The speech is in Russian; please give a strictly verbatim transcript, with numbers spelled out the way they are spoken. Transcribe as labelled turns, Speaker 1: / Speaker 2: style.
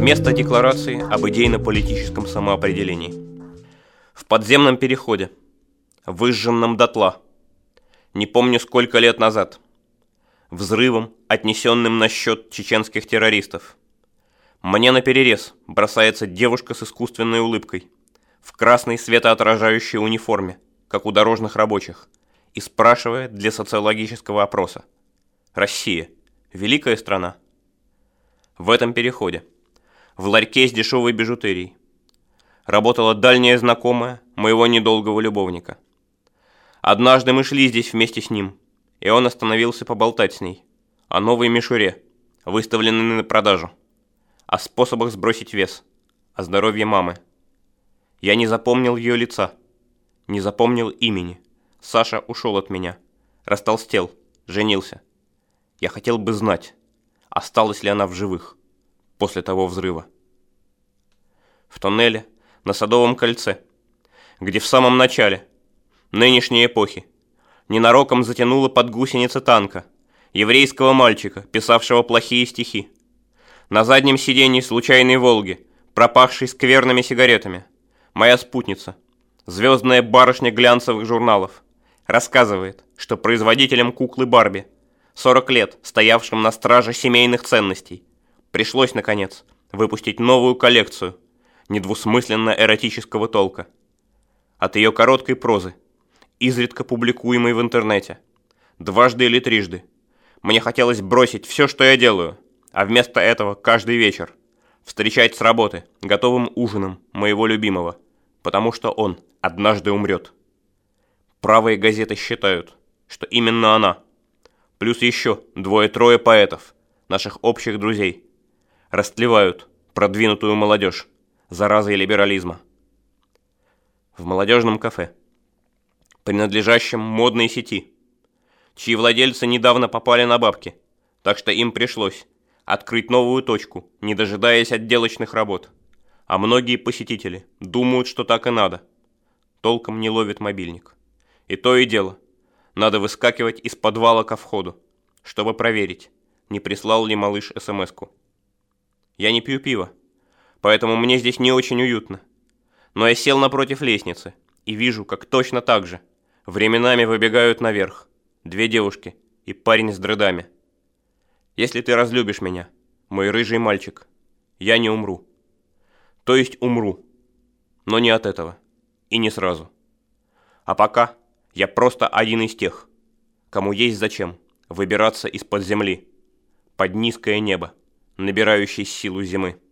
Speaker 1: Место декларации об идейно-политическом самоопределении. В подземном переходе, выжженном дотла, не помню сколько лет назад, взрывом, отнесенным на счет чеченских террористов, мне наперерез бросается девушка с искусственной улыбкой, в красной светоотражающей униформе, как у дорожных рабочих, и спрашивает для социологического опроса: «Россия – великая страна?» В этом переходе, в ларьке с дешевой бижутерией, работала дальняя знакомая моего недолгого любовника. Однажды мы шли здесь вместе с ним, и он остановился поболтать с ней о новой мишуре, выставленной на продажу, о способах сбросить вес, о здоровье мамы. Я не запомнил ее лица, не запомнил имени. Саша ушел от меня, растолстел, женился. Я хотел бы знать, осталась ли она в живых после того взрыва. В тоннеле на Садовом кольце, где в самом начале нынешней эпохи ненароком затянуло под гусеницы танка еврейского мальчика, писавшего плохие стихи. На заднем сиденье случайной «Волги», пропахшей скверными сигаретами, моя спутница, звездная барышня глянцевых журналов, рассказывает, что производителям куклы Барби, сорок лет стоявшим на страже семейных ценностей, пришлось, наконец, выпустить новую коллекцию недвусмысленно-эротического толка. От ее короткой прозы, изредка публикуемой в интернете, дважды или трижды, мне хотелось бросить все, что я делаю, а вместо этого каждый вечер встречать с работы готовым ужином моего любимого, потому что он однажды умрет. Правые газеты считают, что именно она, плюс еще двое-трое поэтов, наших общих друзей, растлевают продвинутую молодежь заразой либерализма. В молодежном кафе, принадлежащем модной сети, чьи владельцы недавно попали на бабки, так что им пришлось открыть новую точку, не дожидаясь отделочных работ, а многие посетители думают, что так и надо, толком не ловит мобильник. И то и дело, надо выскакивать из подвала ко входу, чтобы проверить, не прислал ли малыш смс-ку. Я не пью пиво, поэтому мне здесь не очень уютно. Но я сел напротив лестницы и вижу, как точно так же временами выбегают наверх две девушки и парень с дредами. Если ты разлюбишь меня, мой рыжий мальчик, я не умру. То есть умру, но не от этого и не сразу. А пока я просто один из тех, кому есть зачем выбираться из-под земли, под низкое небо, набирающей силу зимы.